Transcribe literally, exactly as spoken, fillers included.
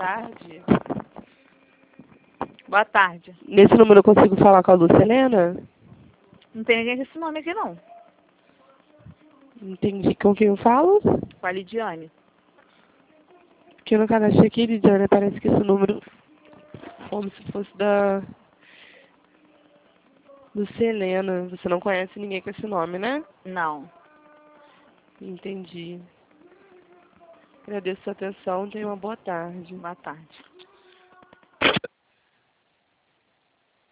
tarde. Boa tarde. Nesse número eu consigo falar com a Lúcia Helena? Não tem ninguém com esse nome aqui, não. Entendi. Com quem eu falo? Com a Lidiane. Porque no cadastro aqui, Lidiane, parece que esse número como se fosse da Lúcia Helena. Você não conhece ninguém com esse nome, né? Não. Entendi. Agradeço a sua atenção. Tenha uma boa tarde. Boa tarde.